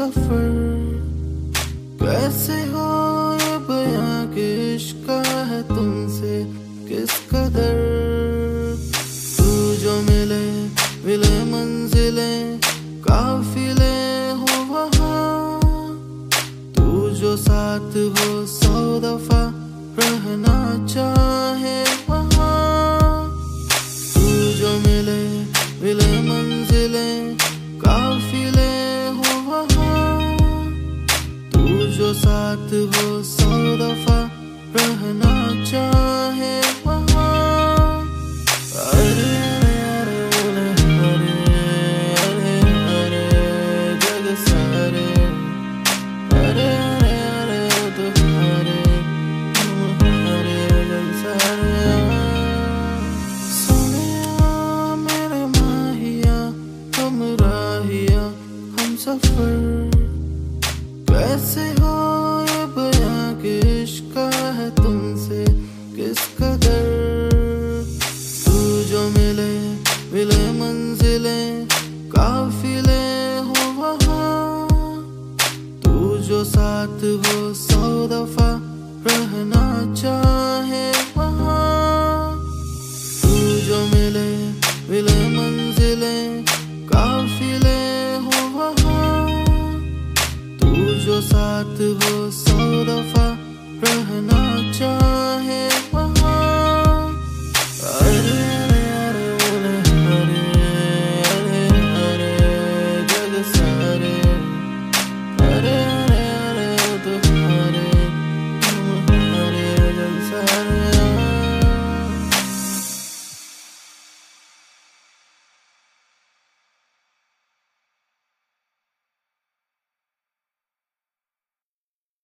सफर। कैसे हो ये बयां कि इश्क है तुमसे किस कदर। तू जो मिले मिले मंजिले काफिले हो वहाँ। तू जो साथ हो 100 दफा रहना चाहे वहाँ। तू जो मिले मिले मंजिले काफिले हो वहाँ। तू जो साथ हो 100 दफा रहना चाहे वहाँ। अरे अरे अरे अरे अरे अरे जग सारे अरे अरे अरे तुम्हारे जग सारे। सोनिया मेरे माहिया हम राहिया हम सफर।